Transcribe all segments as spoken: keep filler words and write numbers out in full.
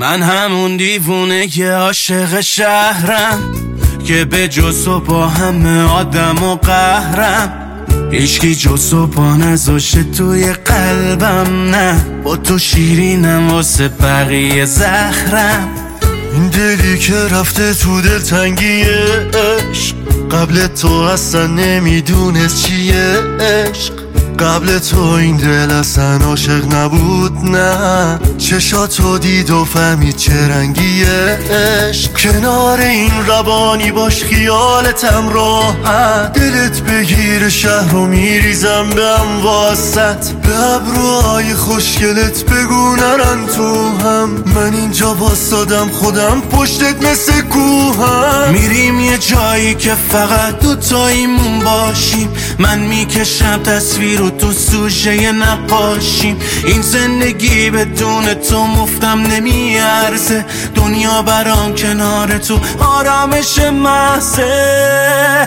من همون دیوونه که عاشق شهرم، که به جز و با همه آدم و قهرم. هیچکی جز و با نذاشه توی قلبم، نه با تو شیرینم واسه بقیه زهرم. این دلی که رفته تو دل تنگی عشق، قبل تو اصلا نمیدونست چیه عشق. قبل تو این دل اصلا عاشق نبود، نه چشاتو دید و فهمید چه رنگیه عشق. کنار این روانی باش خیالتم راحت، دلت بگیر شهر و میریزم به هم واسط. به ابروهای خوشگلت بگو نرن تو هم، من اینجا واسادم خودم پشتت مثل کوهم. میریم یه جایی که فقط دوتاییمون باشیم، من میکشم تصویر و تو سوژه نقاشیم. این زندگی بدون تو مفتم نمیارزه، دنیا برام کنار تو آرامش محضه.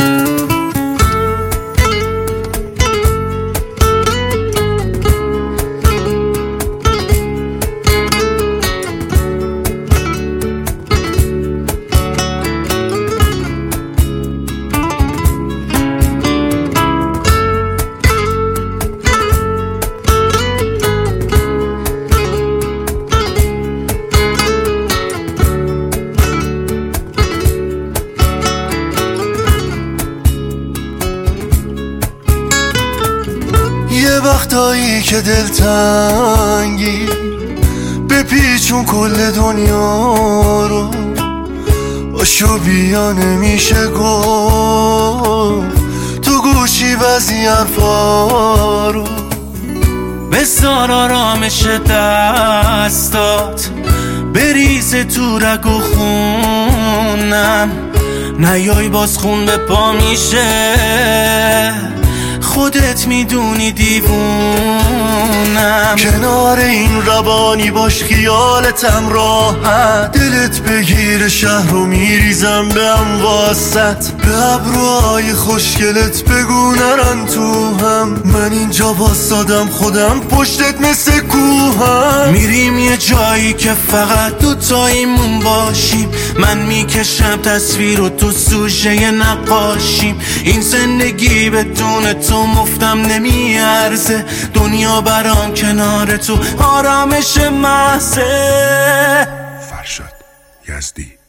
یه وقتایی که دلتنگی بپیچون کل دنیا رو، باشو بیا نمیشه گفت تو گوشی بعضی حرفا رو. بذار آرامش دستات بریزه تو رگ و خونم، نیای باز خون به پا میشه، خودت میدونی دیوونم. کنار این روانی باش خیالتم راحت، دلت بگیر شهر رو میریزم به هم واسط. به ابروهای خوشگلت بگو نرن تو هم، من اینجا واسادم خودم پشتت مثل کوهم. میریم یه جایی که فقط دوتاییمون باشیم، من میکشم تصویر و تو سوژه نقاشیم. این زندگی بدون تو مفتم نمیارزه، دنیا برام کنار تو آرامش محضه. فرشاد یزدی.